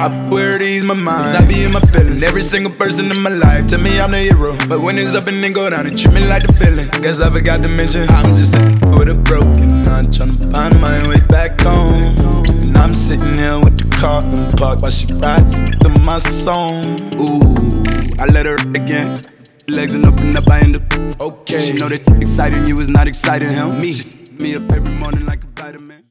I wear to ease my mind, 'cause I be in my feelings. Every single person in my life tell me I'm the hero, but when it's up and then go down, it treat me like the villain. Guess I forgot to mention I'm just sitting with a broken heart, tryna find my way back home. And I'm sitting here with the car in park while she rides to my song. Ooh, I let her again. Legs and open up, I end up okay. She know that exciting you is not exciting him. Me up every morning like a vitamin.